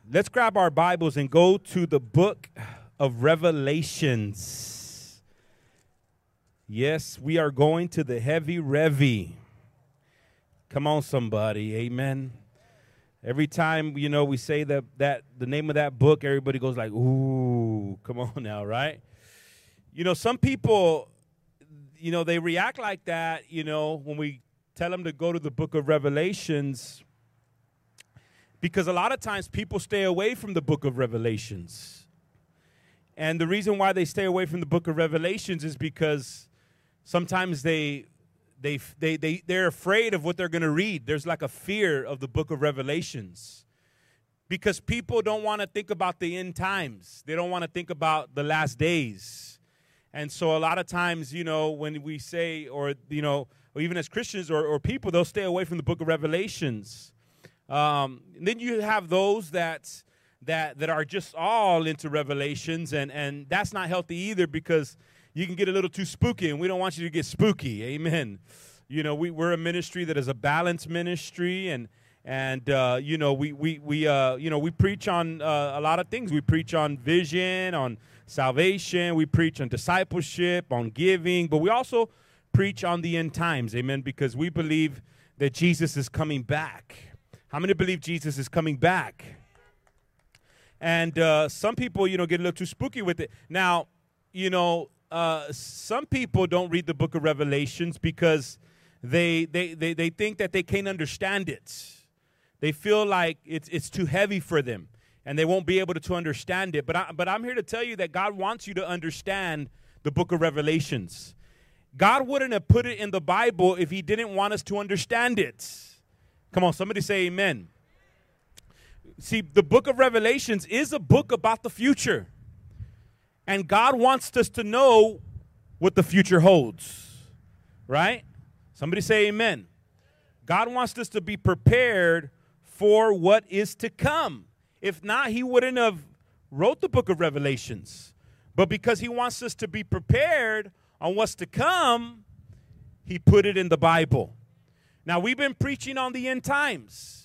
Let's grab our Bibles and go to the book of Revelations. Yes, we are going to the heavy Revy. Come on, somebody. Amen. Every time, we say that the name of that book, everybody goes like, ooh, come on now, right? Some people, they react like that, when we tell them to go to the book of Revelations, because a lot of times people stay away from the book of Revelations. And the reason why they stay away from the book of Revelations is because sometimes they're afraid of what they're going to read. There's like a fear of the book of Revelations because people don't want to think about the end times. They don't want to think about the last days. And so a lot of times, when we say, or even as Christians or people, they'll stay away from the book of Revelations. Then you have those that are just all into Revelations, and that's not healthy either because you can get a little too spooky, and we don't want you to get spooky. Amen. We're a ministry that is a balanced ministry, and we preach on a lot of things. We preach on vision, on salvation. We preach on discipleship, on giving, but we also preach on the end times. Amen. Because we believe that Jesus is coming back. How many believe Jesus is coming back? And some people, get a little too spooky with it. Now, some people don't read the book of Revelations because they think that they can't understand it. They feel like it's too heavy for them, and they won't be able to understand it. But I'm here to tell you that God wants you to understand the book of Revelations. God wouldn't have put it in the Bible if he didn't want us to understand it. Come on, somebody say amen. See, the book of Revelations is a book about the future. And God wants us to know what the future holds, right? Somebody say amen. God wants us to be prepared for what is to come. If not, he wouldn't have wrote the book of Revelations. But because he wants us to be prepared on what's to come, he put it in the Bible. Now, we've been preaching on the end times.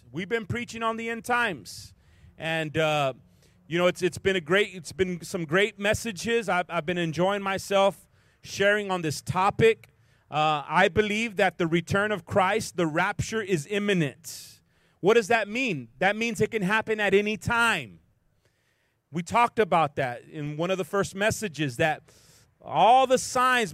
And, it's been some great messages. I've been enjoying myself sharing on this topic. I believe that the return of Christ, the rapture, is imminent. What does that mean? That means it can happen at any time. We talked about that in one of the first messages, that all the signs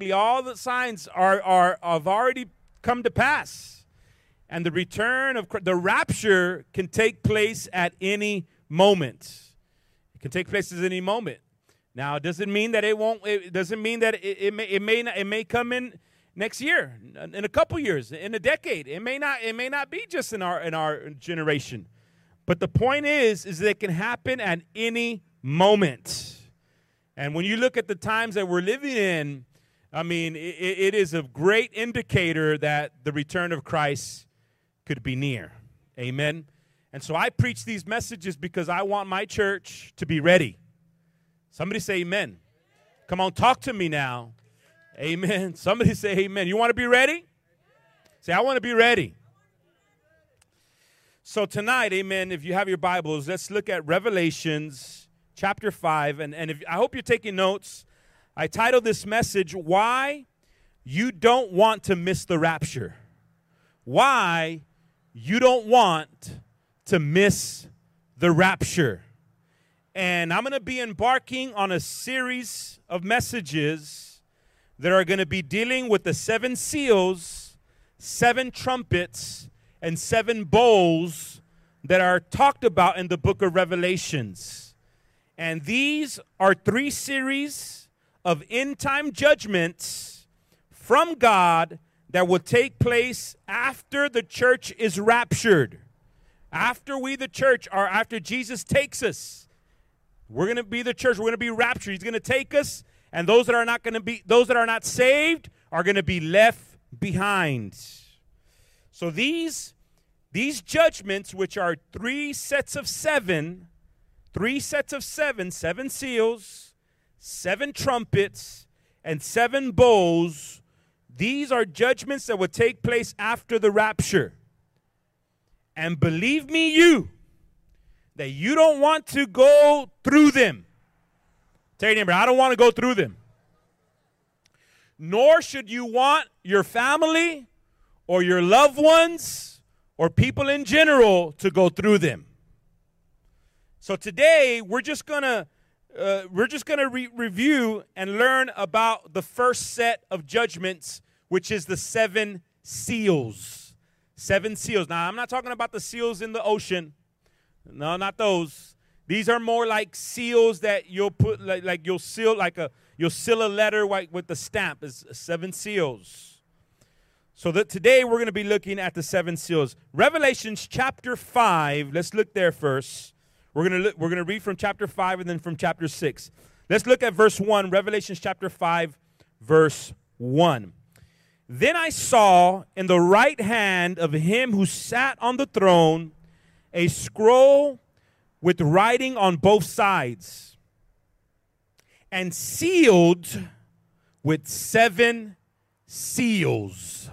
have already come to pass, and the return of the rapture can take place at any moment. It can take place at any moment. Now, it doesn't mean that it won't. It doesn't mean that it may come in next year, in a couple years, in a decade. It may not be just in our generation. But the point is that it can happen at any moment. And when you look at the times that we're living in, it is a great indicator that the return of Christ could be near. Amen. And so I preach these messages because I want my church to be ready. Somebody say amen. Come on, talk to me now. Amen. Somebody say amen. You want to be ready? Say, I want to be ready. So tonight, amen, if you have your Bibles, let's look at Revelations chapter 5. And I hope you're taking notes. I titled this message, Why You Don't Want to Miss the Rapture. Why you don't want to miss the rapture. And I'm going to be embarking on a series of messages that are going to be dealing with the 7 seals, 7 trumpets, and 7 bowls that are talked about in the book of Revelations. And these are 3 series of end-time judgments from God that will take place after the church is raptured. After Jesus takes us. We're going to be the church. We're going to be raptured. He's going to take us, and those that are not saved are going to be left behind. So these judgments, which are 3 sets of 7, 7 seals, 7 trumpets, and 7 bowls, these are judgments that will take place after the rapture. And believe me, that you don't want to go through them. Tell your neighbor, I don't want to go through them. Nor should you want your family or your loved ones or people in general to go through them. So today we're just gonna review and learn about the first set of judgments, which is the 7 seals. 7 seals. Now I'm not talking about the seals in the ocean. No, not those. These are more like seals that you'll put like you'll seal a letter with the stamp. It's 7 seals. So that today we're going to be looking at the 7 seals. Revelations chapter 5. Let's look there first. We're going to read from chapter 5 and then from chapter 6. Let's look at verse 1. Revelations chapter 5, verse 1. Then I saw in the right hand of him who sat on the throne a scroll with writing on both sides, and sealed with 7 seals.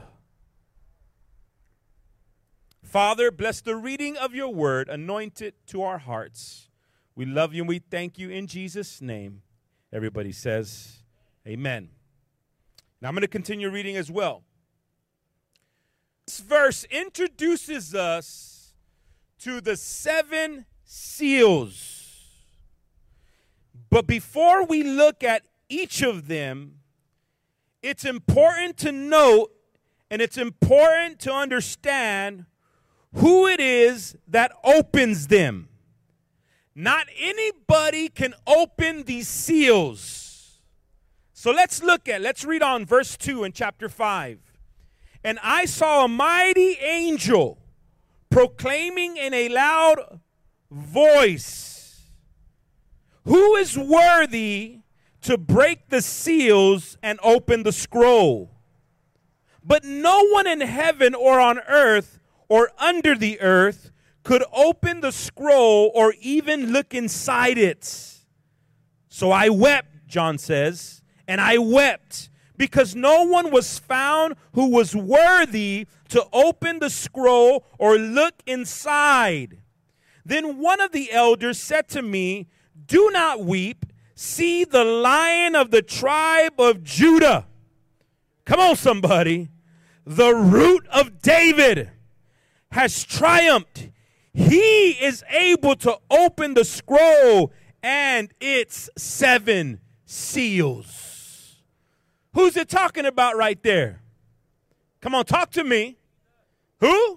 Father, bless the reading of your word, anoint it to our hearts. We love you and we thank you in Jesus' name. Everybody says, amen. Now I'm going to continue reading as well. This verse introduces us to the 7 seals. But before we look at each of them, it's important to note and it's important to understand who it is that opens them. Not anybody can open these seals. So let's read on verse 2 in chapter 5. And I saw a mighty angel proclaiming in a loud voice, who is worthy to break the seals and open the scroll? But no one in heaven or on earth or under the earth could open the scroll or even look inside it. So I wept, John says, and I wept because no one was found who was worthy to open the scroll or look inside. Then one of the elders said to me, do not weep. See, the Lion of the tribe of Judah. Come on, somebody. The Root of David has triumphed. He is able to open the scroll and its 7 seals. Who's it talking about right there? Come on, talk to me. Who?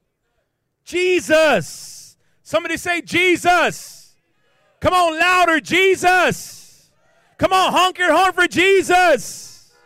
Jesus. Somebody say Jesus. Come on, louder, Jesus. Come on, honk your horn for Jesus.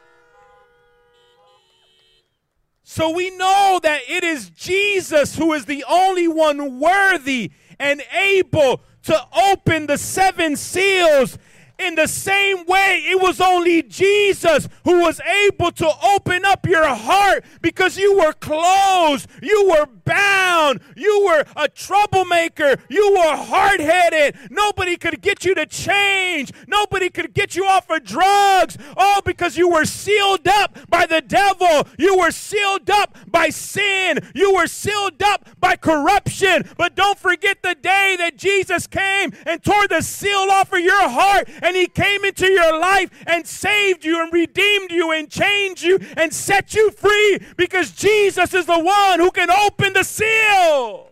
So we know that it is Jesus who is the only one worthy and able to open the 7 seals. In the same way, it was only Jesus who was able to open up your heart because you were closed, you were bound, you were a troublemaker, you were hard-headed. Nobody could get you to change. Nobody could get you off of drugs. Oh, because you were sealed up by the devil. You were sealed up by sin. You were sealed up by corruption. But don't forget the day that Jesus came and tore the seal off of your heart, and he came into your life and saved you and redeemed you and changed you and set you free, because Jesus is the one who can open the seal.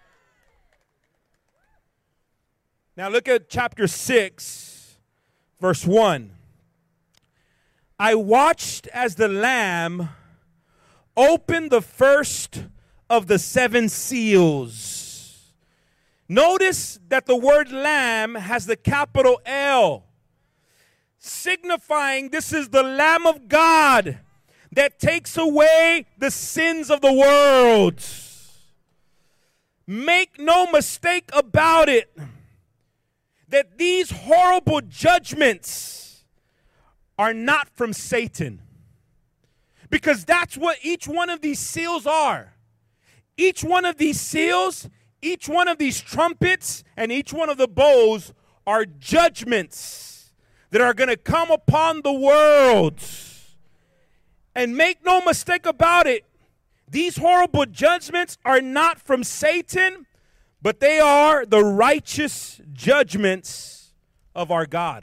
Now look at chapter 6, verse 1. I watched as the Lamb opened the first of the 7 seals. Notice that the word Lamb has the capital L, signifying this is the Lamb of God that takes away the sins of the world. Make no mistake about it, that these horrible judgments are not from Satan, because that's what each one of these seals are. Each one of these seals, each one of these trumpets, and each one of the bowls are judgments that are going to come upon the world. And make no mistake about it, these horrible judgments are not from Satan, but they are the righteous judgments of our God.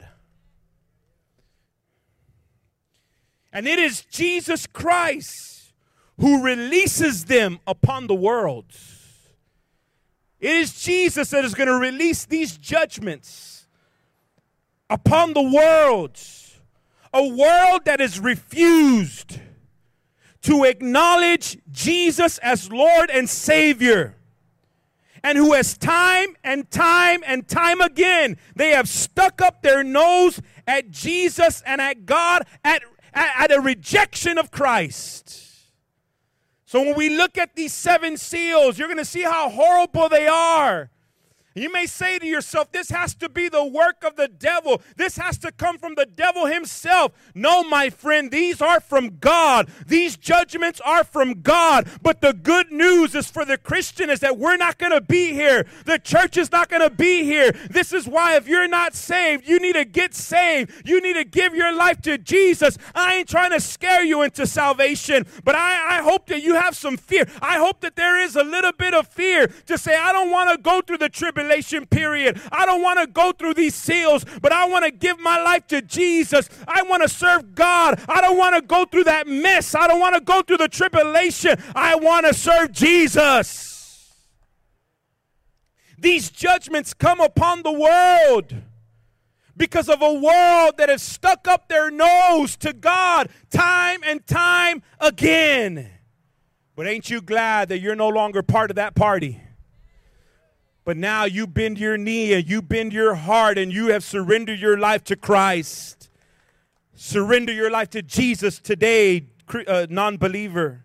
And it is Jesus Christ who releases them upon the world. It is Jesus that is going to release these judgments upon the world. A world that is refused to acknowledge Jesus as Lord and Savior. And who has time and time and time again, they have stuck up their nose at Jesus and at God at a rejection of Christ. So when we look at these 7 seals, you're going to see how horrible they are. You may say to yourself, this has to be the work of the devil. This has to come from the devil himself. No, my friend, these are from God. These judgments are from God. But the good news is for the Christian is that we're not going to be here. The church is not going to be here. This is why if you're not saved, you need to get saved. You need to give your life to Jesus. I ain't trying to scare you into salvation, but I hope that you have some fear. I hope that there is a little bit of fear to say, I don't want to go through the tribulation period. I don't want to go through these seals, but I want to give my life to Jesus. I want to serve God. I don't want to go through that mess. I don't want to go through the tribulation. I want to serve Jesus. These judgments come upon the world because of a world that has stuck up their nose to God time and time again. But ain't you glad that you're no longer part of that party? But now you bend your knee and you bend your heart and you have surrendered your life to Christ. Surrender your life to Jesus today, non-believer.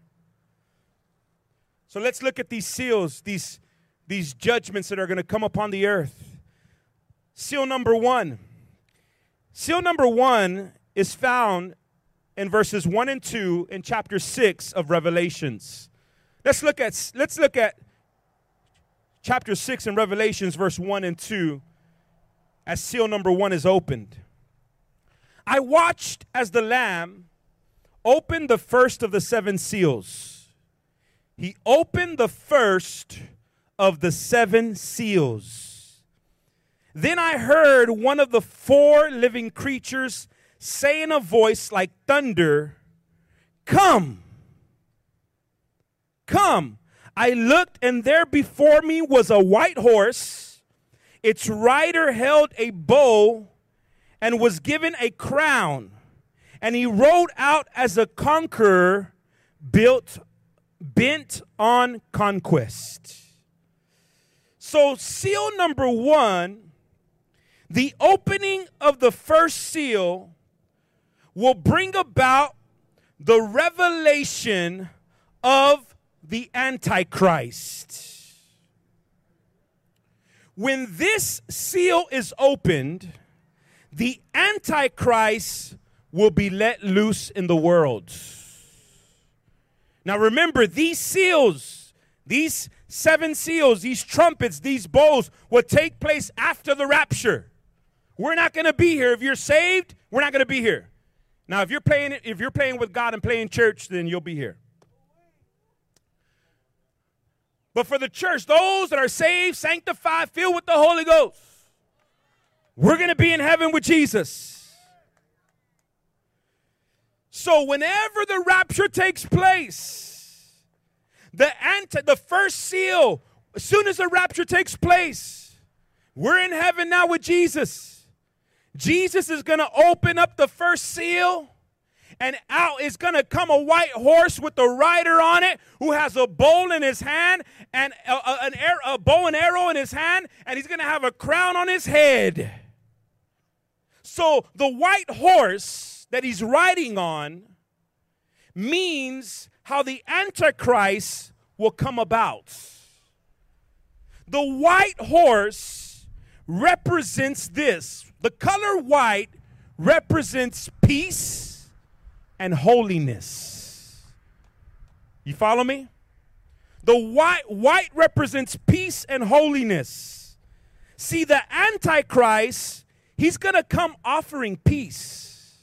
So let's look at these seals, these judgments that are going to come upon the earth. Seal number 1. Seal number 1 is found in verses 1 and 2 in chapter 6 of Revelations. Let's look at chapter 6 in Revelations, verse 1 and 2, as seal number 1 is opened. I watched as the Lamb opened the first of the 7 seals. He opened the first of the 7 seals. Then I heard one of the 4 living creatures say in a voice like thunder, "Come, come." I looked, and there before me was a white horse. Its rider held a bow and was given a crown. And he rode out as a conqueror bent on conquest. So seal number 1, the opening of the first seal will bring about the revelation of the Antichrist. When this seal is opened, the Antichrist will be let loose in the world. Now remember, these seals, these 7 seals, these trumpets, these bowls will take place after the rapture. We're not going to be here. If you're saved, we're not going to be here. Now, if you're playing with God and playing church, then you'll be here. But for the church, those that are saved, sanctified, filled with the Holy Ghost, we're going to be in heaven with Jesus. So whenever the rapture takes place, the first seal, as soon as the rapture takes place, we're in heaven now with Jesus. Jesus is going to open up the first seal, and out is going to come a white horse with a rider on it who has a bow in his hand and a bow and arrow in his hand, and he's going to have a crown on his head. So the white horse that he's riding on means how the Antichrist will come about. The white horse represents this. The color white represents peace and holiness. You follow me? The white represents peace and holiness. See, the Antichrist, he's going to come offering peace.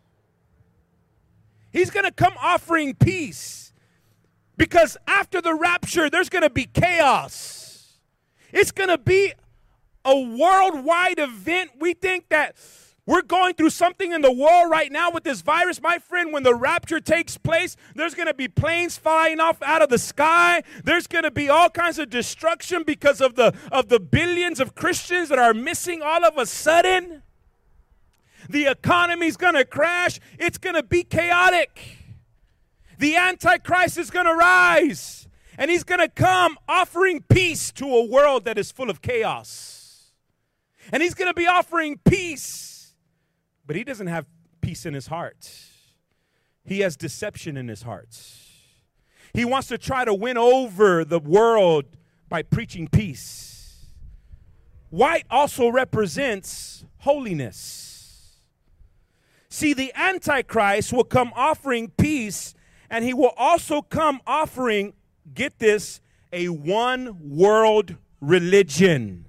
He's going to come offering peace because after the rapture, there's going to be chaos. It's going to be a worldwide event. We think that we're going through something in the world right now with this virus. My friend, when the rapture takes place, there's going to be planes flying off out of the sky. There's going to be all kinds of destruction because of the billions of Christians that are missing all of a sudden. The economy's going to crash. It's going to be chaotic. The Antichrist is going to rise, and he's going to come offering peace to a world that is full of chaos. And he's going to be offering peace. But he doesn't have peace in his heart. He has deception in his heart. He wants to try to win over the world by preaching peace. White also represents holiness. See, the Antichrist will come offering peace, and he will also come offering, get this, a one-world religion.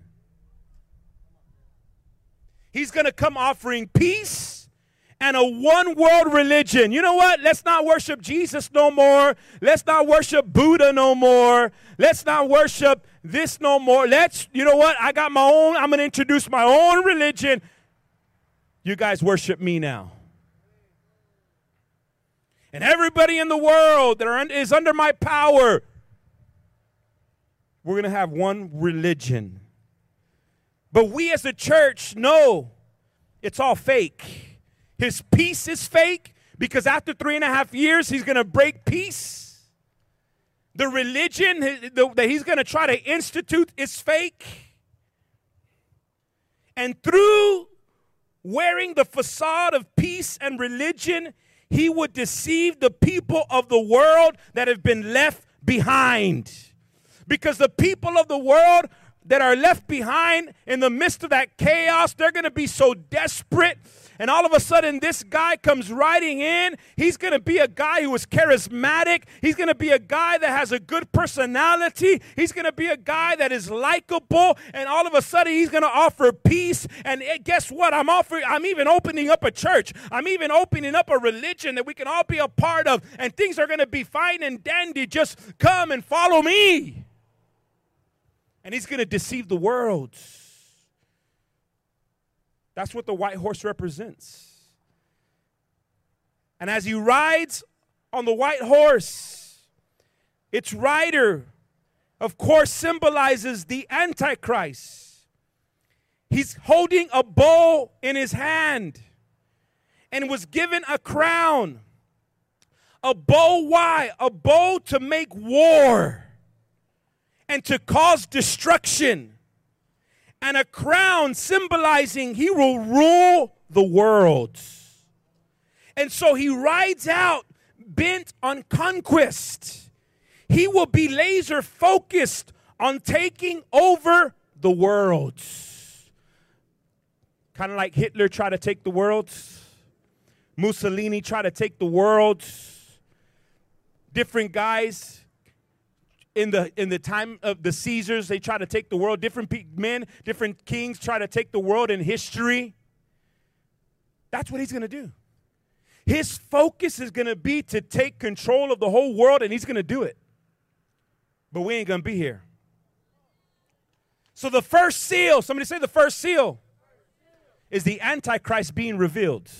He's going to come offering peace and a one-world religion. You know what? Let's not worship Jesus no more. Let's not worship Buddha no more. Let's not worship this no more. You know what? I got my own. I'm going to introduce my own religion. You guys worship me now. And everybody in the world that is under my power, we're going to have one religion. But we as a church know it's all fake. His peace is fake because after 3.5 years, he's going to break peace. The religion that he's going to try to institute is fake. And through wearing the facade of peace and religion, he would deceive the people of the world that have been left behind. Because the people of the world that are left behind in the midst of that chaos, they're going to be so desperate. And all of a sudden, this guy comes riding in. He's going to be a guy who is charismatic. He's going to be a guy that has a good personality. He's going to be a guy that is likable. And all of a sudden, he's going to offer peace. And guess what? I'm even opening up a church. I'm even opening up a religion that we can all be a part of. And things are going to be fine and dandy. Just come and follow me. And he's going to deceive the world. That's what the white horse represents. And as he rides on the white horse, its rider, of course, symbolizes the Antichrist. He's holding a bow in his hand and was given a crown. A bow, why? A bow to make war and to cause destruction. And a crown symbolizing he will rule the world. And so he rides out bent on conquest. He will be laser focused on taking over the world. Kind of like Hitler tried to take the world. Mussolini tried to take the world. Different guys. In the time of the Caesars, they try to take the world. Different men, different kings try to take the world in history. That's what he's going to do. His focus is going to be to take control of the whole world, and he's going to do it. But we ain't going to be here. So the first seal, somebody say the first seal, is the Antichrist being revealed.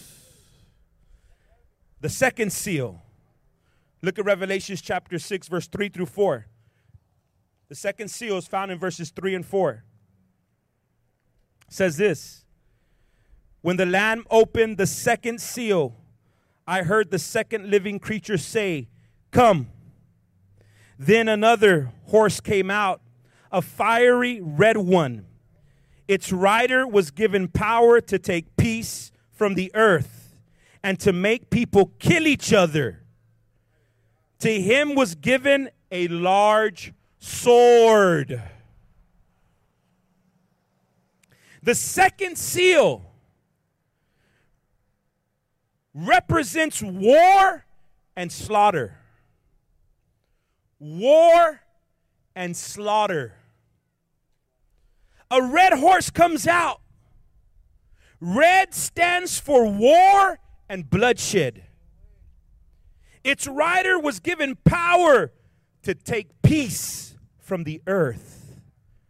The second seal, look at Revelation chapter 6, verse 3 through 4. The second seal is found in verses 3 and 4. It says this: when the Lamb opened the second seal, I heard the second living creature say, "Come." Then another horse came out, a fiery red one. Its rider was given power to take peace from the earth and to make people kill each other. To him was given a large sword. The second seal represents war and slaughter. War and slaughter. A red horse comes out. Red stands for war and bloodshed. Its rider was given power to take peace from the earth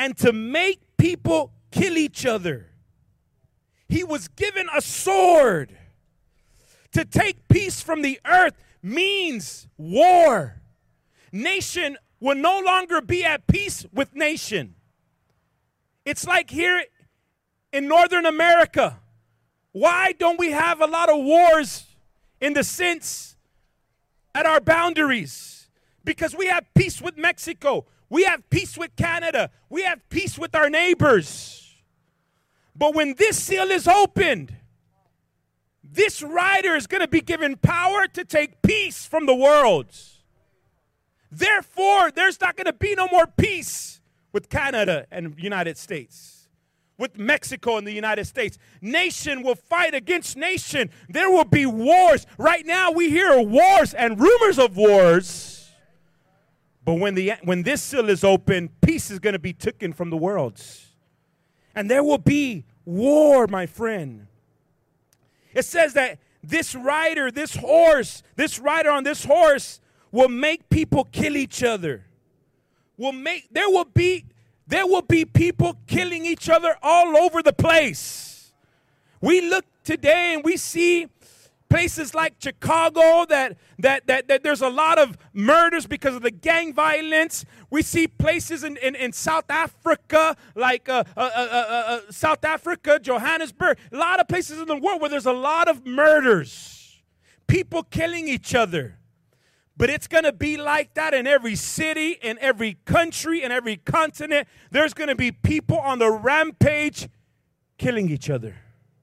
and to make people kill each other. He was given a sword. To take peace from the earth means war. Nation will no longer be at peace with nation. It's like here in Northern America. Why don't we have a lot of wars in the sense at our boundaries? Because we have peace with Mexico. We have peace with Canada. We have peace with our neighbors. But when this seal is opened, this rider is going to be given power to take peace from the world. Therefore, there's not going to be no more peace with Canada and the United States, with Mexico and the United States. Nation will fight against nation. There will be wars. Right now, we hear wars and rumors of wars. But when this seal is open, peace is going to be taken from the world. And there will be war, my friend. It says that this rider on this horse will make people kill each other. There will be people killing each other all over the place. We look today and we see places like Chicago that there's a lot of murders because of the gang violence. We see places in South Africa, like South Africa, Johannesburg, a lot of places in the world where there's a lot of murders, people killing each other. But it's going to be like that in every city, in every country, in every continent. There's going to be people on the rampage killing each other.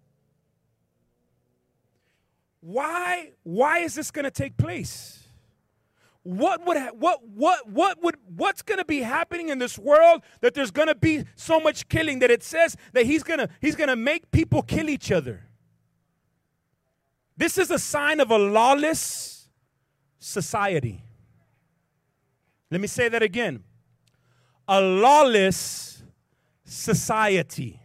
Why is this going to take place? What's going to be happening in this world that there's going to be so much killing that it says that he's going to make people kill each other? This is a sign of a lawless society. Let me say that again. A lawless society.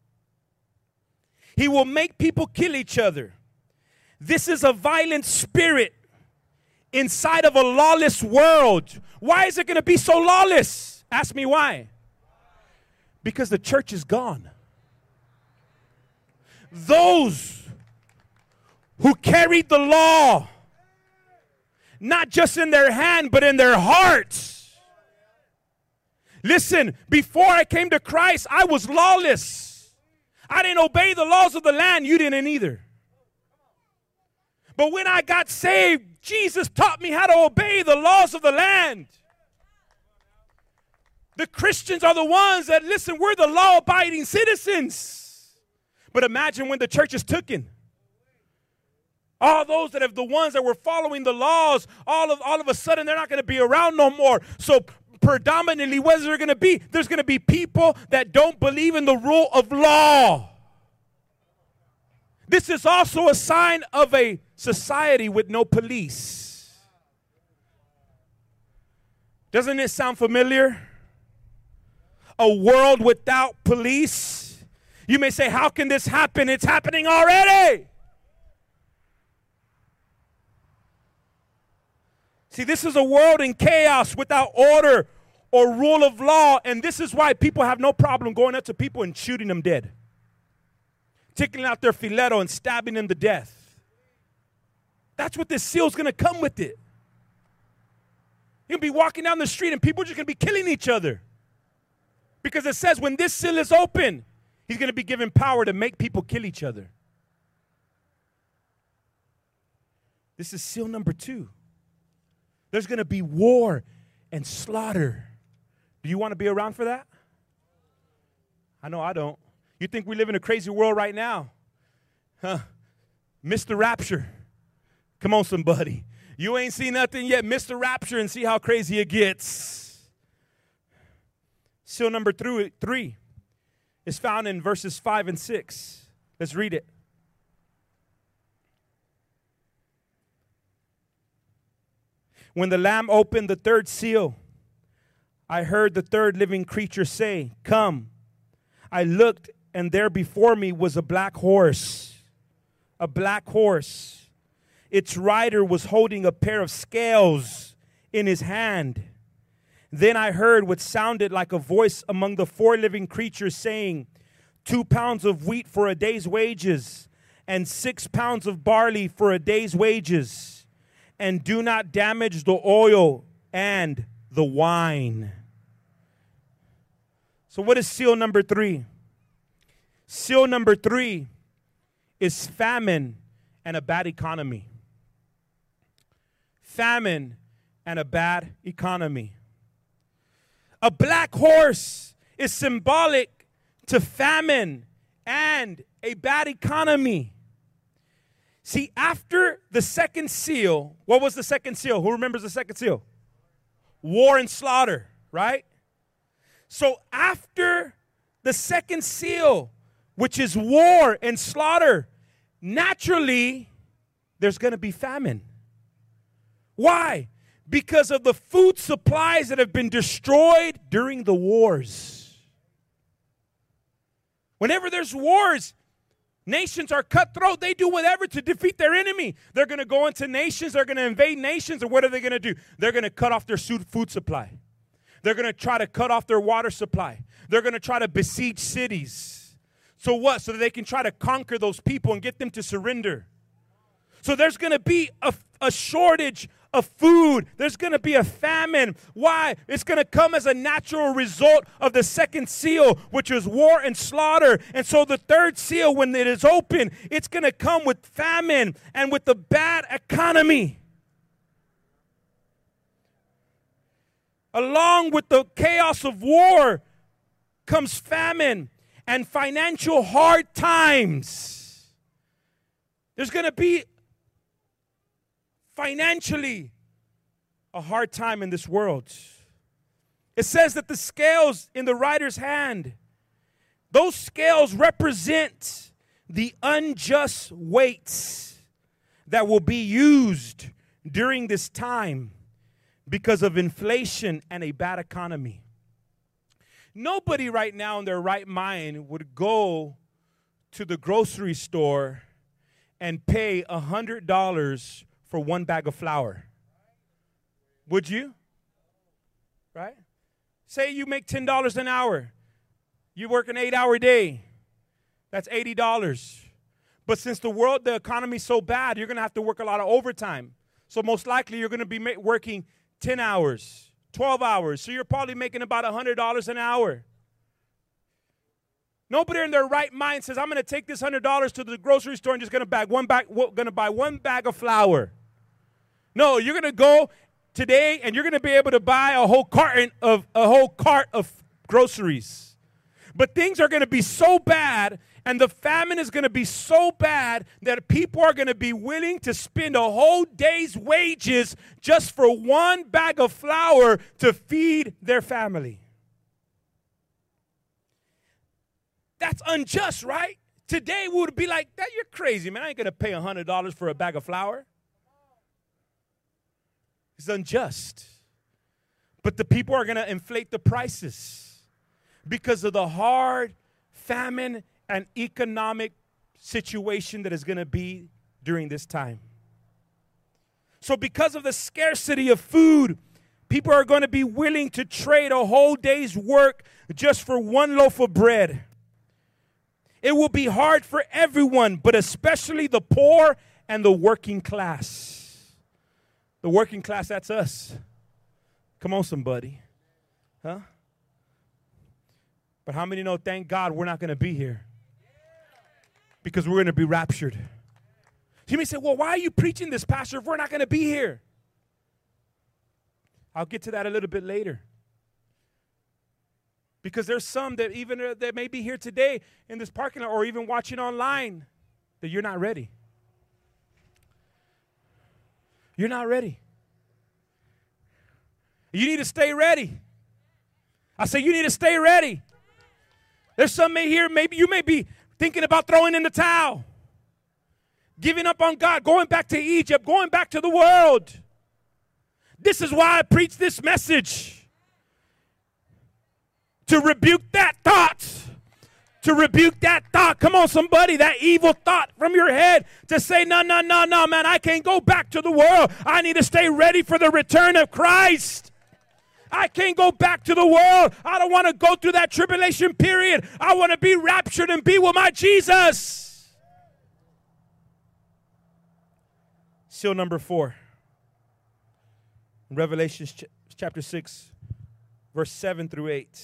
He will make people kill each other. This is a violent spirit inside of a lawless world. Why is it going to be so lawless? Ask me why. Because the church is gone. Those who carried the law, not just in their hand, but in their hearts. Listen, before I came to Christ, I was lawless. I didn't obey the laws of the land. You didn't either. But when I got saved, Jesus taught me how to obey the laws of the land. The Christians are the ones that, listen, we're the law-abiding citizens. But imagine when the church is taken. All those that have the ones that were following the laws, all of a sudden they're not going to be around no more. So predominantly, what is there going to be? There's going to be people that don't believe in the rule of law. This is also a sign of a society with no police. Doesn't it sound familiar? A world without police. You may say, how can this happen? It's happening already. See, this is a world in chaos without order or rule of law, and this is why people have no problem going up to people and shooting them dead. Taking out their filetto and stabbing them to death. That's what this seal is going to come with it. You'll be walking down the street and people are just going to be killing each other. Because it says when this seal is open, he's going to be given power to make people kill each other. This is seal number 2. There's going to be war and slaughter. Do you want to be around for that? I know I don't. You think we live in a crazy world right now? Huh? Mr. Rapture. Come on, somebody. You ain't seen nothing yet. Mr. Rapture and see how crazy it gets. Seal number 3 is found in verses 5 and 6. Let's read it. When the Lamb opened the 3rd seal, I heard the 3rd living creature say, "Come." I looked, and there before me was a black horse. A black horse. Its rider was holding a pair of scales in his hand. Then I heard what sounded like a voice among the 4 living creatures saying, 2 pounds of wheat for a day's wages, and 6 pounds of barley for a day's wages. And do not damage the oil and the wine. So what is seal number 3? Seal number 3 is famine and a bad economy. Famine and a bad economy. A black horse is symbolic to famine and a bad economy. See, after the second seal, what was the second seal? Who remembers the second seal? War and slaughter, right? So after the second seal, which is war and slaughter, naturally, there's going to be famine. Why? Because of the food supplies that have been destroyed during the wars. Whenever there's wars, nations are cutthroat. They do whatever to defeat their enemy. They're going to go into nations. They're going to invade nations. And what are they going to do? They're going to cut off their food supply. They're going to try to cut off their water supply. They're going to try to besiege cities. So what? So that they can try to conquer those people and get them to surrender. So there's going to be a shortage of food. There's going to be a famine. Why? It's going to come as a natural result of the second seal, which is war and slaughter. And so the third seal, when it is open, it's going to come with famine and with the bad economy. Along with the chaos of war comes famine and financial hard times. There's going to be financially a hard time in this world. It says that the scales in the writer's hand, those scales represent the unjust weights that will be used during this time because of inflation and a bad economy. Nobody right now in their right mind would go to the grocery store and pay $100 for 1 bag of flour. Would you? Right? Say you make $10 an hour. You work an 8-hour day. That's $80. But since the economy is so bad, you're going to have to work a lot of overtime. So most likely you're going to be working 10 hours, 12 hours. So you're probably making about $100 an hour. Nobody in their right mind says, I'm going to take this $100 to the grocery store and just going to buy 1 bag of flour. No, you're going to go today and you're going to be able to buy a whole cart of groceries. But things are going to be so bad and the famine is going to be so bad that people are going to be willing to spend a whole day's wages just for 1 bag of flour to feed their family. That's unjust, right? Today we would be like, that you're crazy, man. I ain't going to pay $100 for a bag of flour. It's unjust. But the people are going to inflate the prices because of the hard famine and economic situation that is going to be during this time. So because of the scarcity of food, people are going to be willing to trade a whole day's work just for 1 loaf of bread. It will be hard for everyone, but especially the poor and the working class. The working class, that's us. Come on, somebody. Huh? But how many know, thank God, we're not going to be here? Because we're going to be raptured. You may say, well, why are you preaching this, Pastor, if we're not going to be here? I'll get to that a little bit later. Because there's some that even that may be here today in this parking lot or even watching online that you're not ready. You're not ready. You need to stay ready. I say you need to stay ready. There's some here, maybe you may be thinking about throwing in the towel, giving up on God, going back to Egypt, going back to the world. This is why I preach this message. To rebuke that thought. To rebuke that thought. Come on, somebody, that evil thought from your head to say, no, man, I can't go back to the world. I need to stay ready for the return of Christ. I can't go back to the world. I don't want to go through that tribulation period. I want to be raptured and be with my Jesus. Seal number 4. Revelation chapter 6, verse 7 through 8.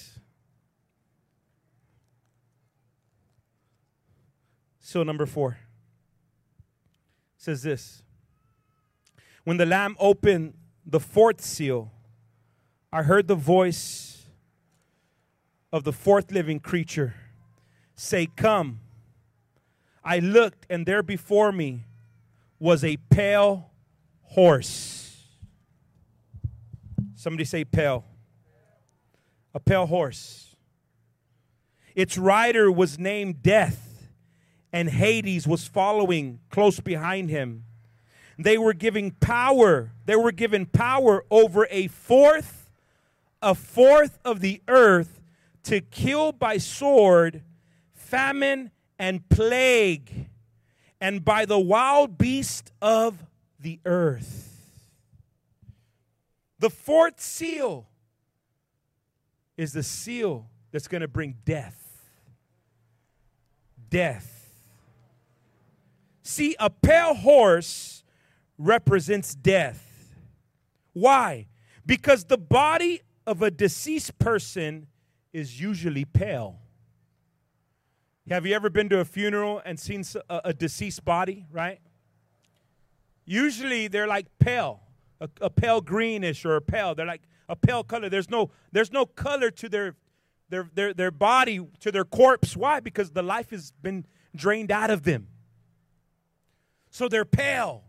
Seal number 4 says this. When the Lamb opened the 4th seal, I heard the voice of the 4th living creature say, "Come." I looked, and there before me was a pale horse. Somebody say pale. A pale horse. Its rider was named Death, and Hades was following close behind him. They were given power over a fourth of the earth to kill by sword, famine, and plague, and by the wild beast of the earth. The 4th seal is the seal that's going to bring death. Death. See, a pale horse represents death. Why? Because the body of a deceased person is usually pale. Have you ever been to a funeral and seen a deceased body, right? Usually they're like pale, a pale greenish or a pale. They're like a pale color. There's no color to their body, to their corpse. Why? Because the life has been drained out of them. So they're pale.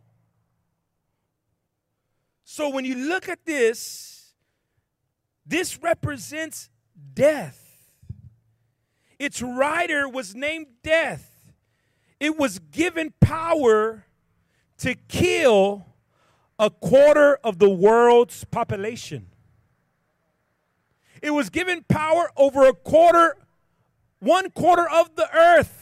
So when you look at this represents death. Its rider was named Death. It was given power to kill a quarter of the world's population. It was given power over 1/4 of the earth.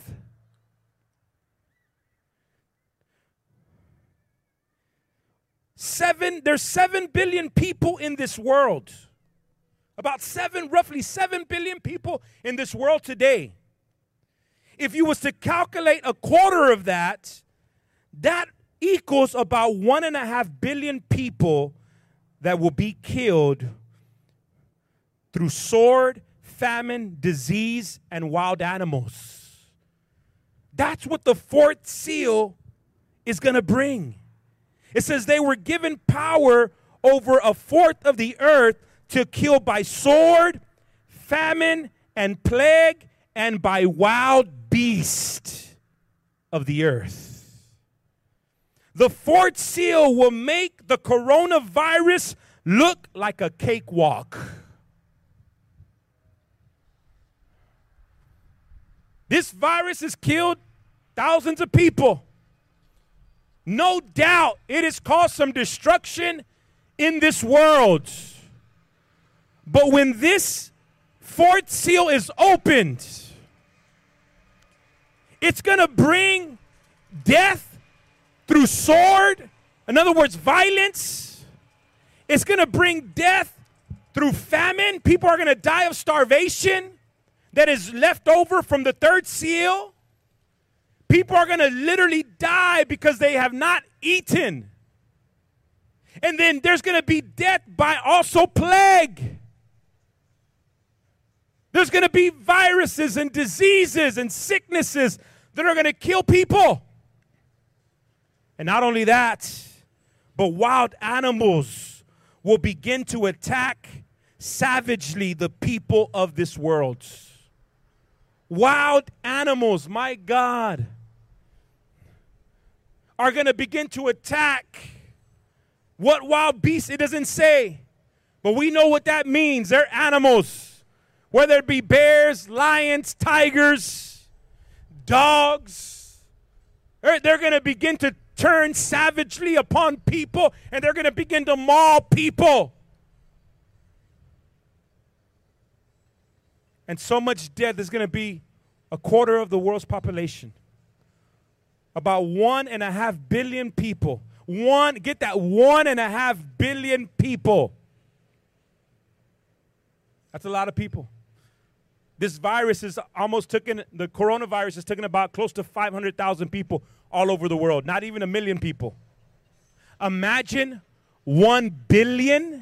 There's 7 billion people in this world. Roughly 7 billion people in this world today. If you was to calculate 1/4 of that, that equals about 1.5 billion people that will be killed through sword, famine, disease, and wild animals. That's what the 4th seal is going to bring. It says they were given power over 1/4 of the earth to kill by sword, famine, and plague, and by wild beast of the earth. The 4th seal will make the coronavirus look like a cakewalk. This virus has killed thousands of people. No doubt it has caused some destruction in this world. But when this 4th seal is opened, it's going to bring death through sword. In other words, violence. It's going to bring death through famine. People are going to die of starvation that is left over from the 3rd seal. People are going to literally die because they have not eaten. And then there's going to be death by also plague. There's going to be viruses and diseases and sicknesses that are going to kill people. And not only that, but wild animals will begin to attack savagely the people of this world. Wild animals, my God, are going to begin to attack. What wild beasts? It doesn't say. But we know what that means. They're animals. Whether it be bears, lions, tigers, dogs. They're going to begin to turn savagely upon people, and they're going to begin to maul people. And so much death is going to be 1/4 of the world's population. About 1.5 billion people. Get that, 1.5 billion people That's a lot of people. This virus is the coronavirus has taken about close to 500,000 people all over the world, not even 1 million people. Imagine 1.5 billion.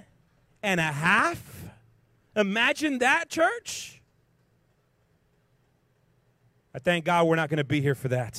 Imagine that, church. I thank God we're not going to be here for that.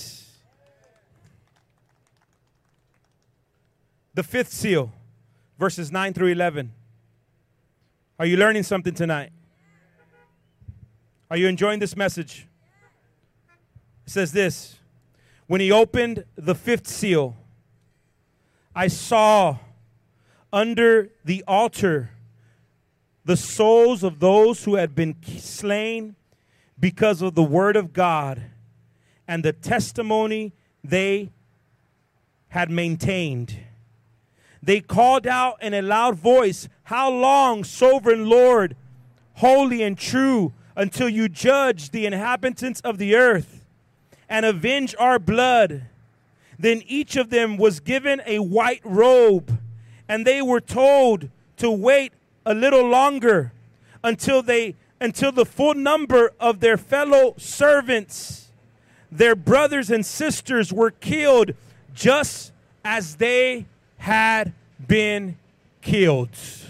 The fifth seal, verses 9 through 11. Are you learning something tonight? Are you enjoying this message? It says this: when he opened the fifth seal, I saw under the altar the souls of those who had been slain because of the word of God and the testimony they had maintained. They called out in a loud voice, "How long, sovereign Lord, holy and true, until you judge the inhabitants of the earth and avenge our blood?" Then each of them was given a white robe, and they were told to wait a little longer until the full number of their fellow servants, their brothers and sisters, were killed just as they had been killed.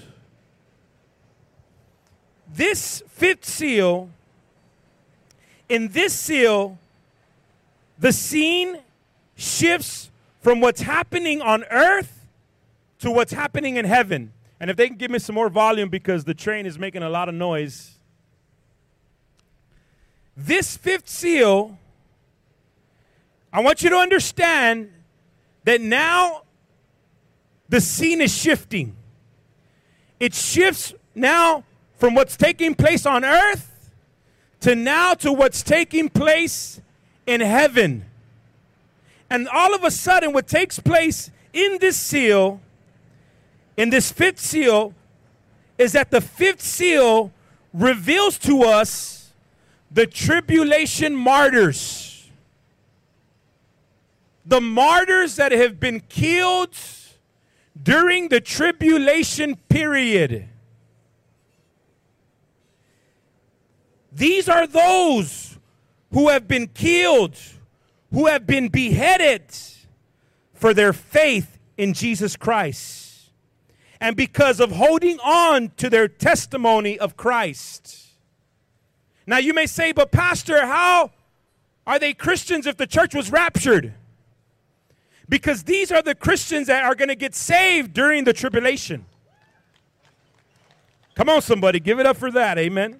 This fifth seal, in this seal, the scene shifts from what's happening on earth to what's happening in heaven. And if they can give me some more volume because the train is making a lot of noise. This fifth seal, I want you to understand that now the scene is shifting. It shifts now from what's taking place on earth to what's taking place in heaven. And all of a sudden, what takes place in this seal, in this fifth seal, is that the fifth seal reveals to us the tribulation martyrs. The martyrs that have been killed during the tribulation period. These are those who have been killed, who have been beheaded for their faith in Jesus Christ and because of holding on to their testimony of Christ. Now you may say, but Pastor, how are they Christians if the church was raptured? Because these are the Christians that are going to get saved during the tribulation. Come on, somebody, give it up for that. Amen.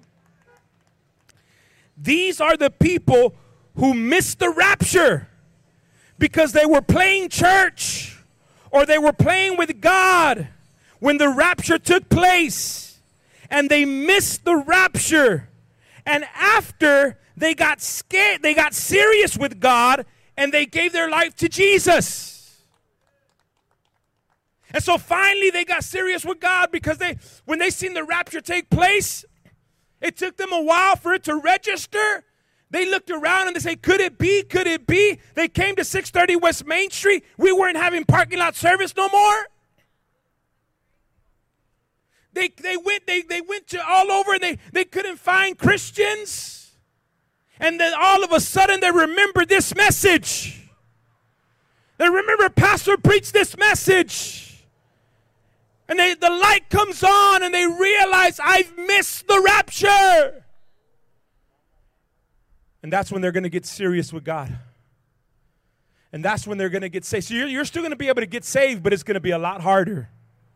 These are the people who missed the rapture because they were playing church or they were playing with God when the rapture took place, and they missed the rapture. And after they got scared, they got serious with God, and they gave their life to Jesus. And so finally they got serious with God because when they seen the rapture take place, it took them a while for it to register. They looked around and they say, could it be? Could it be? They came to 630 West Main Street. We weren't having parking lot service no more. They went to all over and they couldn't find Christians. And then all of a sudden they remember this message. They remember Pastor preached this message. And the light comes on and they realize, I've missed the rapture. And that's when they're going to get serious with God. And that's when they're going to get saved. So you're still going to be able to get saved, but it's going to be a lot harder.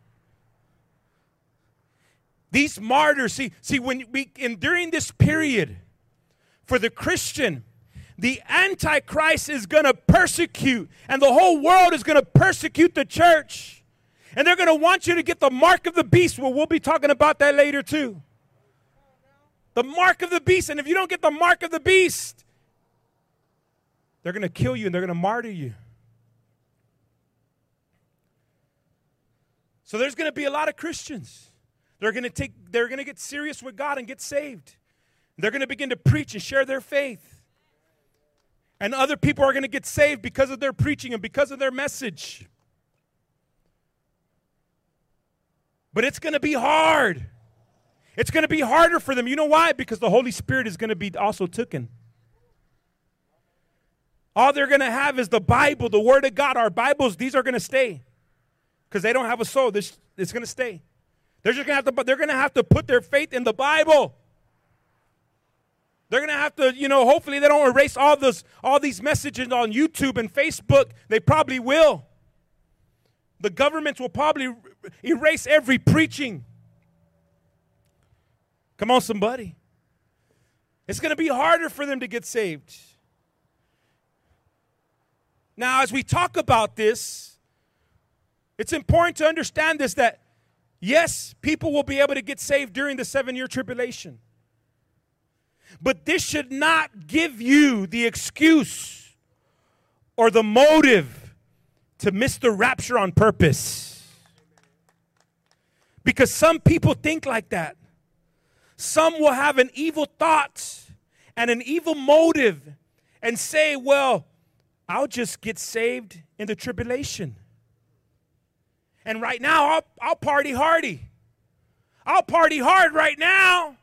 These martyrs, during this period, for the Christian, the Antichrist is going to persecute, and the whole world is going to persecute the church. And they're going to want you to get the mark of the beast. Well, we'll be talking about that later too. The mark of the beast. And if you don't get the mark of the beast, they're going to kill you and they're going to martyr you. So there's going to be a lot of Christians. They're going to get serious with God and get saved. They're going to begin to preach and share their faith. And other people are going to get saved because of their preaching and because of their message. But it's going to be hard. It's going to be harder for them. You know why? Because the Holy Spirit is going to be also taken. All they're going to have is the Bible, the Word of God. Our Bibles, these are going to stay. Because they don't have a soul. It's going to stay. They're going to have to put their faith in the Bible. They're going to have to, hopefully they don't erase all these messages on YouTube and Facebook. They probably will. The governments will probably erase every preaching. Come on, somebody. It's going to be harder for them to get saved. Now, as we talk about this, it's important to understand this, that yes, people will be able to get saved during the 7-year tribulation. But this should not give you the excuse or the motive to miss the rapture on purpose. Because some people think like that. Some will have an evil thought and an evil motive and say, well, I'll just get saved in the tribulation. And right now, I'll party hardy. I'll party hard right now.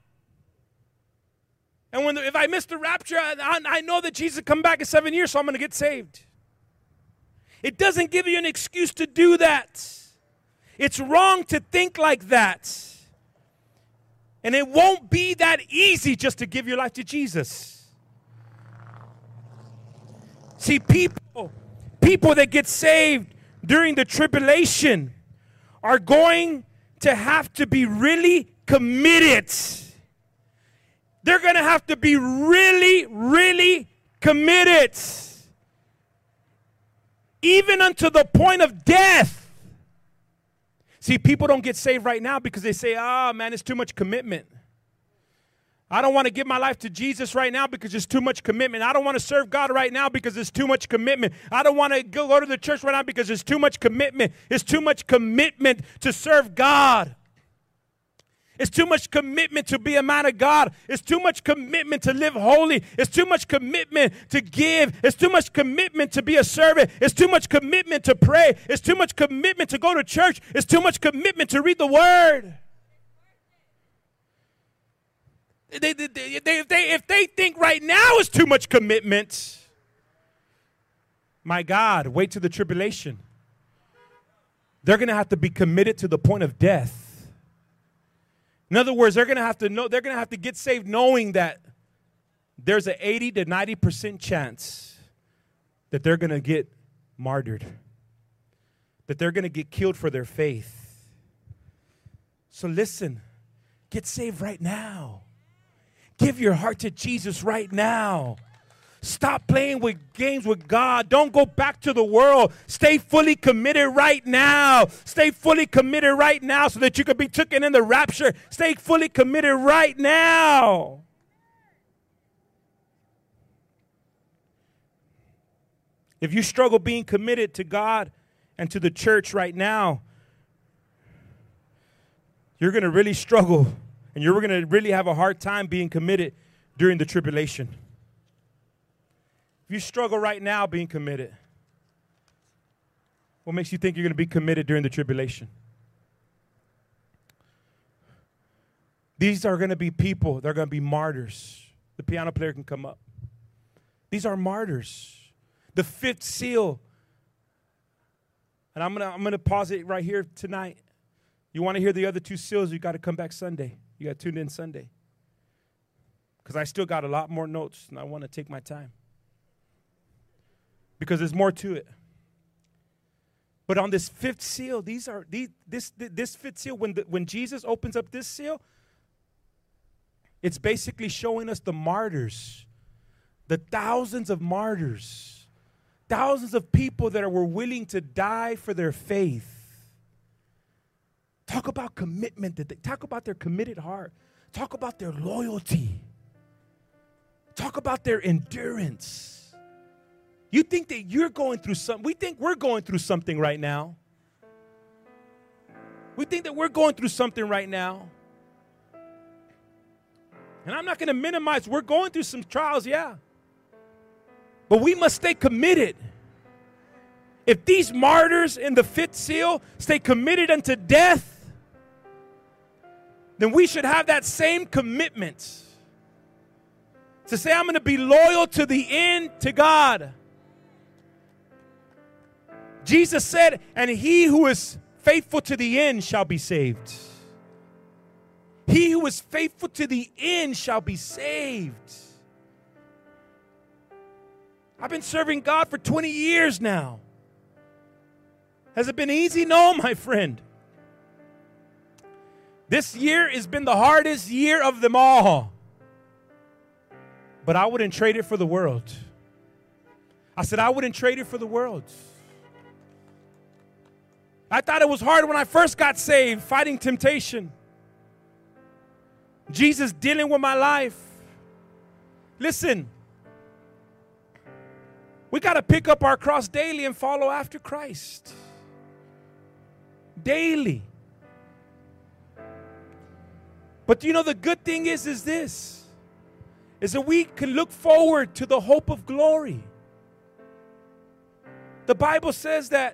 And if I miss the rapture, I know that Jesus will come back in 7 years, so I'm going to get saved. It doesn't give you an excuse to do that. It's wrong to think like that. And it won't be that easy just to give your life to Jesus. See, people that get saved during the tribulation are going to have to be really committed. They're going to have to be really, really committed. Even unto the point of death. See, people don't get saved right now because they say, man, it's too much commitment. I don't want to give my life to Jesus right now because it's too much commitment. I don't want to serve God right now because it's too much commitment. I don't want to go to the church right now because it's too much commitment. It's too much commitment to serve God. It's too much commitment to be a man of God. It's too much commitment to live holy. It's too much commitment to give. It's too much commitment to be a servant. It's too much commitment to pray. It's too much commitment to go to church. It's too much commitment to read the Word. If they think right now is too much commitment, my God, wait till the tribulation. They're going to have to be committed to the point of death. In other words, they're going to have to get saved knowing that there's an 80 to 90% chance that they're going to get martyred, that they're going to get killed for their faith. So listen, get saved right now. Give your heart to Jesus right now. Stop playing with games with God. Don't go back to the world. Stay fully committed right now. Stay fully committed right now so that you can be taken in the rapture. Stay fully committed right now. If you struggle being committed to God and to the church right now, you're going to really struggle and you're going to really have a hard time being committed during the tribulation. If you struggle right now being committed, what makes you think you're going to be committed during the tribulation? These are going to be people. They're going to be martyrs. The piano player can come up. These are martyrs. The fifth seal. And I'm going to pause it right here tonight. You want to hear the other two seals, you got to come back Sunday. You got to tune in Sunday. Because I still got a lot more notes and I want to take my time. Because there's more to it. But on this fifth seal, this fifth seal, when Jesus opens up this seal, it's basically showing us the martyrs, the thousands of martyrs, thousands of people that were willing to die for their faith. Talk about commitment. Talk about their committed heart. Talk about their loyalty. Talk about their endurance. You think that you're going through something. We think we're going through something right now. We think that we're going through something right now. And I'm not going to minimize. We're going through some trials, yeah. But we must stay committed. If these martyrs in the fifth seal stay committed unto death, then we should have that same commitment to say, I'm going to be loyal to the end to God. Jesus said, and he who is faithful to the end shall be saved. He who is faithful to the end shall be saved. I've been serving God for 20 years now. Has it been easy? No, my friend. This year has been the hardest year of them all. But I wouldn't trade it for the world. I said I wouldn't trade it for the world. I thought it was hard when I first got saved, fighting temptation. Jesus dealing with my life. Listen, we got to pick up our cross daily and follow after Christ. Daily. But you know, the good thing is this, is that we can look forward to the hope of glory. The Bible says that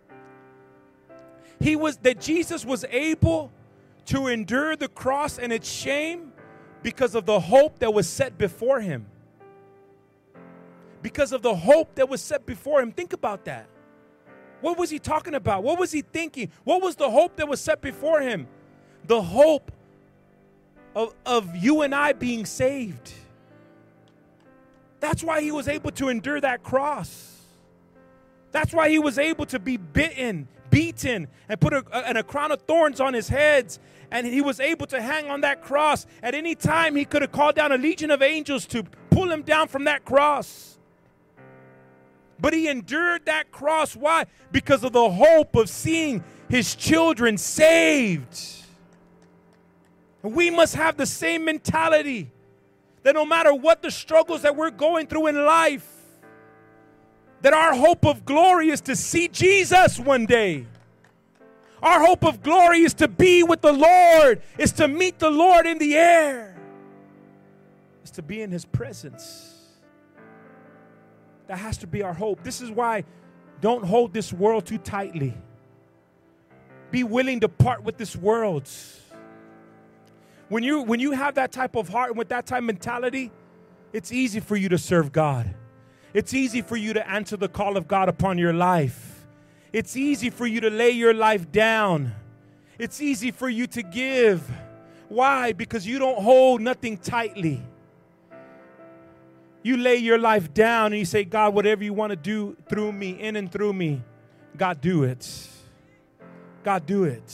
Jesus was able to endure the cross and its shame because of the hope that was set before him. Because of the hope that was set before him. Think about that. What was he talking about? What was he thinking? What was the hope that was set before him? The hope of you and I being saved. That's why he was able to endure that cross. That's why he was able to be beaten, and put a crown of thorns on his heads. And he was able to hang on that cross. At any time, he could have called down a legion of angels to pull him down from that cross. But he endured that cross. Why? Because of the hope of seeing his children saved. We must have the same mentality that no matter what the struggles that we're going through in life, that our hope of glory is to see Jesus one day. Our hope of glory is to be with the Lord, is to meet the Lord in the air, is to be in his presence. That has to be our hope. This is why don't hold this world too tightly. Be willing to part with this world. When you have that type of heart and with that type of mentality, it's easy for you to serve God. It's easy for you to answer the call of God upon your life. It's easy for you to lay your life down. It's easy for you to give. Why? Because you don't hold nothing tightly. You lay your life down and you say, God, whatever you want to do through me, in and through me, God, do it. God, do it.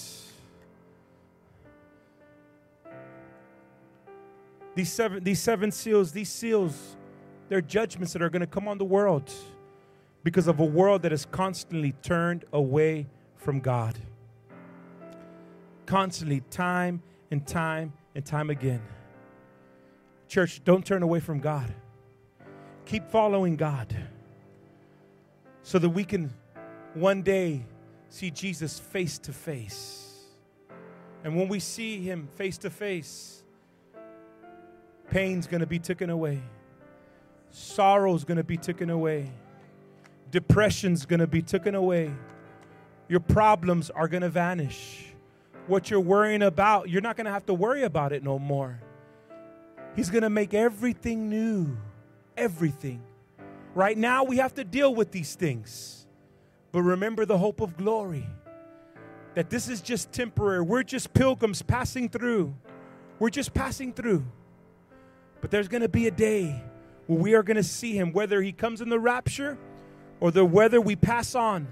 These seven seals, they're judgments that are going to come on the world because of a world that is constantly turned away from God. Constantly, time and time and time again. Church, don't turn away from God. Keep following God so that we can one day see Jesus face to face. And when we see him face to face, pain's going to be taken away. Sorrow's going to be taken away. Depression's going to be taken away. Your problems are going to vanish. What you're worrying about, you're not going to have to worry about it no more. He's going to make everything new. Everything. Right now, we have to deal with these things. But remember the hope of glory. That this is just temporary. We're just pilgrims passing through. We're just passing through. But there's going to be a day where we are going to see him, whether he comes in the rapture or whether we pass on.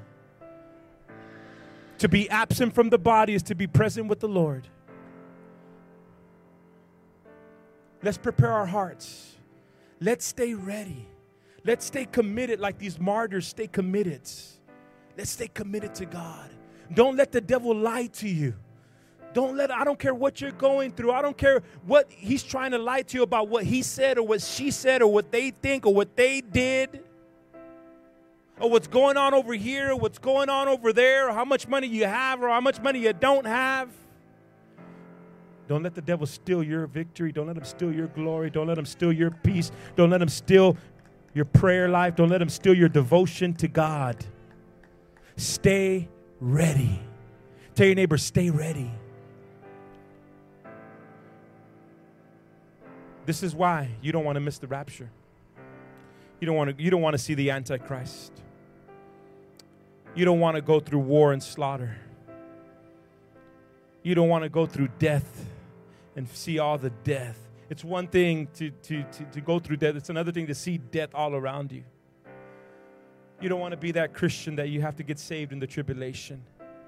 To be absent from the body is to be present with the Lord. Let's prepare our hearts. Let's stay ready. Let's stay committed like these martyrs stay committed. Let's stay committed to God. Don't let the devil lie to you. I don't care what you're going through. I don't care what he's trying to lie to you about, what he said or what she said or what they think or what they did or what's going on over here or what's going on over there or how much money you have or how much money you don't have. Don't let the devil steal your victory. Don't let him steal your glory. Don't let him steal your peace. Don't let him steal your prayer life. Don't let him steal your devotion to God. Stay ready. Tell your neighbor, stay ready. This is why you don't want to miss the rapture. You don't want to see the Antichrist. You don't want to go through war and slaughter. You don't want to go through death and see all the death. It's one thing to go through death. It's another thing to see death all around you. You don't want to be that Christian that you have to get saved in the tribulation.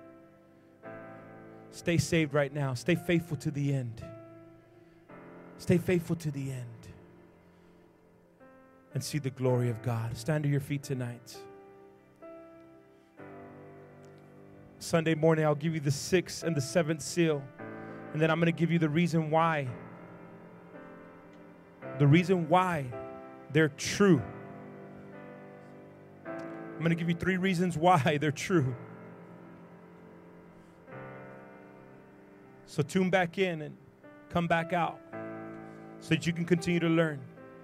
Stay saved right now. Stay faithful to the end. Stay faithful to the end. And see the glory of God. Stand to your feet tonight. Sunday morning, I'll give you the 6th and the 7th seal. And then I'm going to give you the reason why. The reason why they're true. I'm going to give you 3 reasons why they're true. So tune back in and come back out so that you can continue to learn.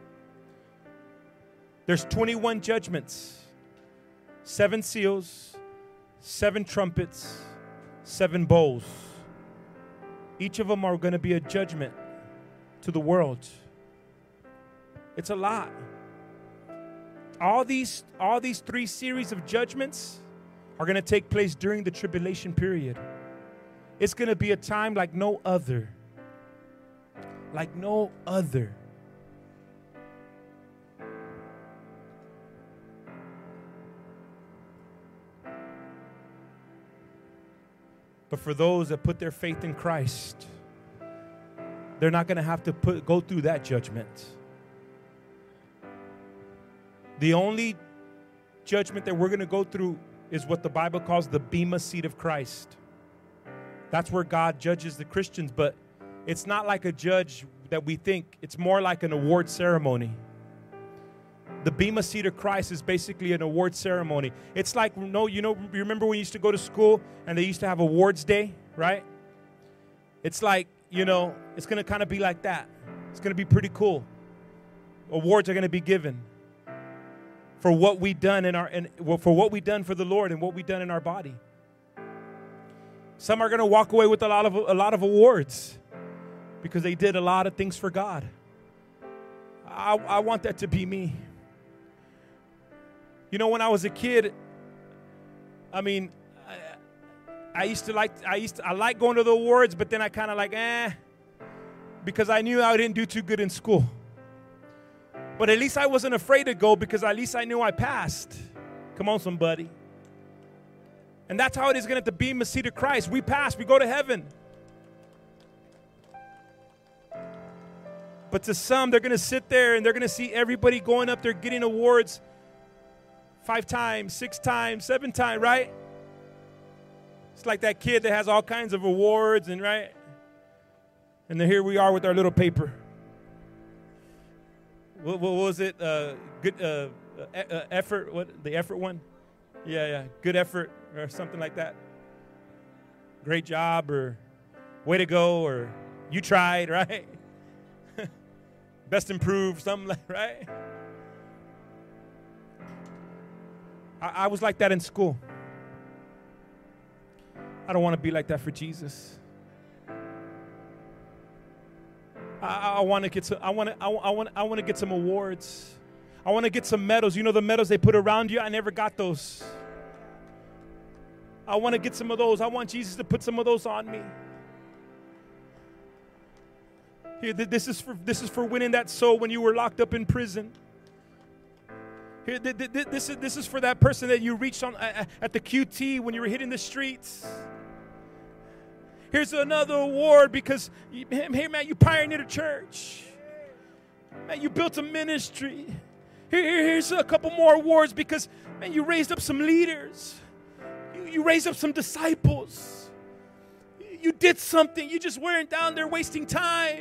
There's 21 judgments, 7 seals, 7 trumpets, 7 bowls. Each of them are going to be a judgment to the world. It's a lot. All these 3 series of judgments are going to take place during the tribulation period. It's going to be a time like no other. Like no other. But for those that put their faith in Christ, they're not going to have to go through that judgment. The only judgment that we're going to go through is what the Bible calls the Bema seat of Christ. That's where God judges the Christians, but it's not like a judge that we think. It's more like an award ceremony. The Bema seat of Christ is basically an award ceremony. It's like, you remember when you used to go to school and they used to have awards day, right? It's like, it's going to kind of be like that. It's going to be pretty cool. Awards are going to be given for what we done for what we done for the Lord and what we done in our body. Some are going to walk away with a lot of awards because they did a lot of things for God. I want that to be me. When I was a kid, I like going to the awards, but then I kind of because I knew I didn't do too good in school. But at least I wasn't afraid to go because at least I knew I passed. Come on, somebody. And that's how it is going to be in the seat of Christ. We pass, we go to heaven. But to some, they're going to sit there and they're going to see everybody going up there getting awards 5 times, 6 times, 7 times, right? It's like that kid that has all kinds of awards, and right? And then here we are with our little paper. What was it? Good effort? What, the effort one? Yeah. Good effort or something like that. Great job or way to go or you tried, right? Best improved, something like, right? I was like that in school. I don't want to be like that for Jesus. I want to get some. I want to get some awards. I want to get some medals. You know the medals they put around you? I never got those. I want to get some of those. I want Jesus to put some of those on me. Here, this is for winning that soul when you were locked up in prison. Here, this is for that person that you reached on at the QT when you were hitting the streets. Here's another award because, hey, man, you pioneered a church. Man, you built a ministry. Here's a couple more awards because, man, you raised up some leaders. You raised up some disciples. You did something. You just weren't down there wasting time.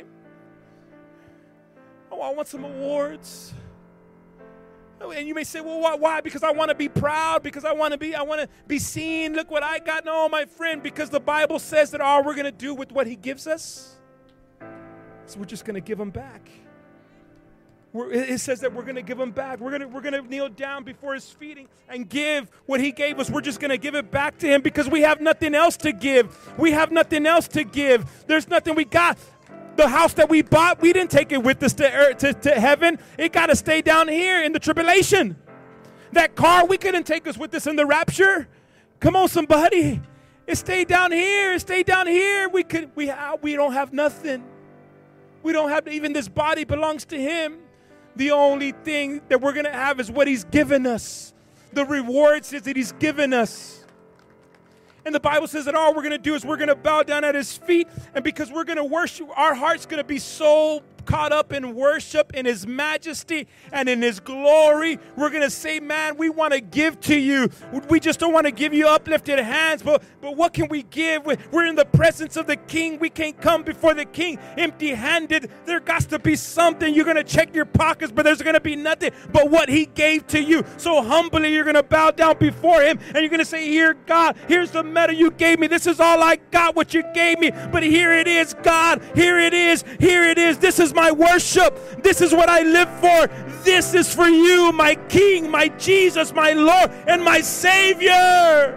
Oh, I want some awards. And you may say, well, why? Because I want to be proud, because I want to be seen. Look what I got. No, my friend, because the Bible says that all we're going to do with what he gives us, so we're just going to give him back. It says that we're going to give him back. We're going to kneel down before his feet and give what he gave us. We're just going to give it back to him because we have nothing else to give. We have nothing else to give. There's nothing we got. The house that we bought, we didn't take it with us to earth, to heaven. It got to stay down here in the tribulation. That car, we couldn't take us with us in the rapture. Come on, somebody. It stayed down here. It stayed down here. We don't have nothing. We don't have, even this body belongs to him. The only thing that we're going to have is what he's given us. The rewards is that he's given us. And the Bible says that all we're going to do is we're going to bow down at his feet. And because we're going to worship, our heart's going to be so caught up in worship, in his majesty and in his glory. We're going to say, man, we want to give to you. We just don't want to give you uplifted hands, but what can we give? We're in the presence of the king. We can't come before the king empty-handed. There got to be something. You're going to check your pockets, but there's going to be nothing but what he gave to you. So humbly, you're going to bow down before him, and you're going to say, here, God, here's the medal you gave me. This is all I got, what you gave me, but here it is, God. Here it is. Here it is. This is my worship. This is what I live for. This is for you, my King, my Jesus, my Lord, and my Savior.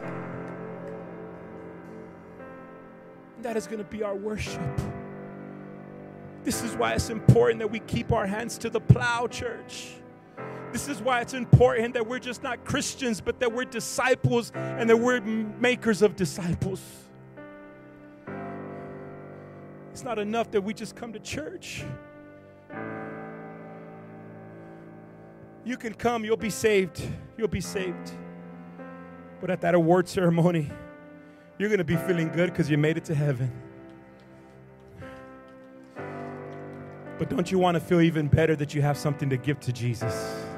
That is going to be our worship. This is why it's important that we keep our hands to the plow, church. This is why it's important that we're just not Christians, but that we're disciples and that we're makers of disciples. It's not enough that we just come to church. You can come, you'll be saved. You'll be saved. But at that award ceremony, you're going to be feeling good because you made it to heaven. But don't you want to feel even better that you have something to give to Jesus?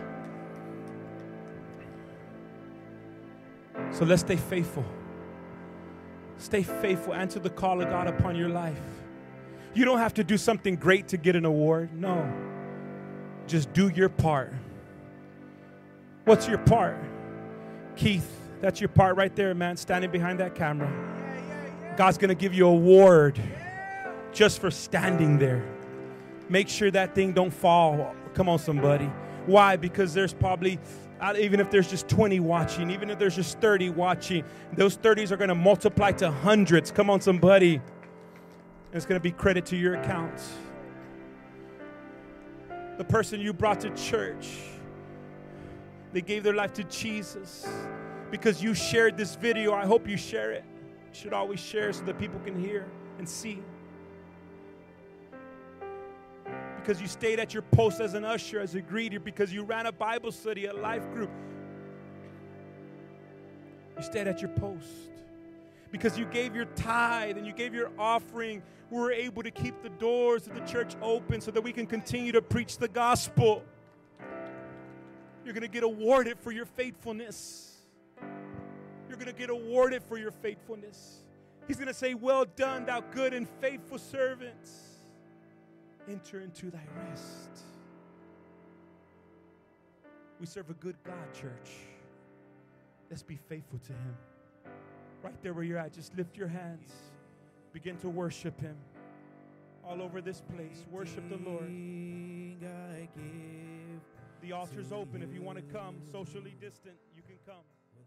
So let's stay faithful. Stay faithful. Answer the call of God upon your life. You don't have to do something great to get an award. No. Just do your part. What's your part? Keith, that's your part right there, man, standing behind that camera. God's going to give you an award just for standing there. Make sure that thing don't fall. Come on, somebody. Why? Because there's probably, even if there's just 20 watching, even if there's just 30 watching, those 30s are going to multiply to hundreds. Come on, somebody. And it's going to be credit to your account. The person you brought to church, they gave their life to Jesus because you shared this video. I hope you share it. You should always share so that people can hear and see. Because you stayed at your post as an usher, as a greeter, because you ran a Bible study, a life group. You stayed at your post. Because you gave your tithe and you gave your offering, we were able to keep the doors of the church open so that we can continue to preach the gospel. You're going to get awarded for your faithfulness. You're going to get awarded for your faithfulness. He's going to say, well done, thou good and faithful servant. Enter into thy rest. We serve a good God, church. Let's be faithful to him. Right there where you're at, just lift your hands. Begin to worship him. All over this place, worship the Lord. The altar's open. If you want to come, socially distant, you can come.